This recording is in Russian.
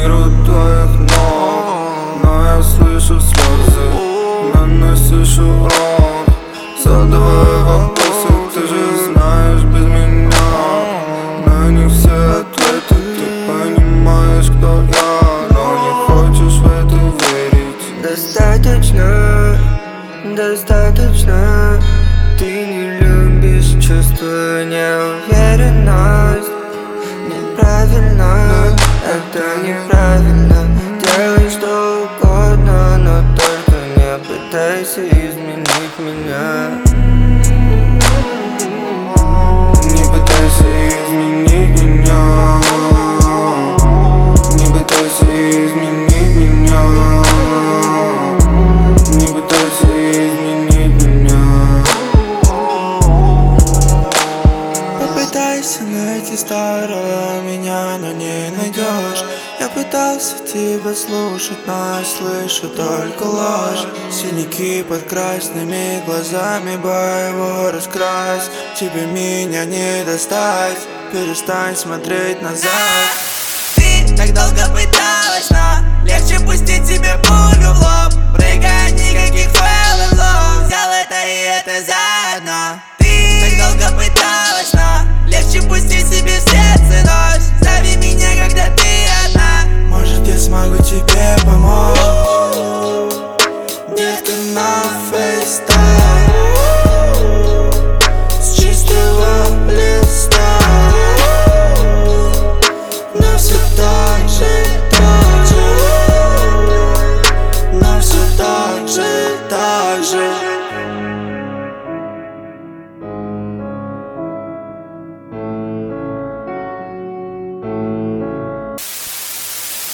миру твоих ног. Но я слышу слезы, но не слышу рок. Задавай вопросы, ты же знаешь без меня. На них все ответы, ты понимаешь, кто я. Но не хочешь в это верить. Достаточно, достаточно. Ты не любишь, чувствую неуверенность. Неправильно, это неправильно. Делай что угодно, но только не пытайся изменить меня. Не пытайся изменить меня. Не пытайся изменить меня. Не пытайся изменить меня. Попытайся найти старого меня, но не найдешь. Я пытался тебя слушать, но я слышу только ложь. Синяки под красными глазами, его раскрась. Тебе меня не достать, перестань смотреть назад. Ты так долго пыталась, но легче пустить себе пулю в лоб. Прыгай, никаких fell in love. Взял это и это заодно. Ты так долго пыталась, но легче пустить себе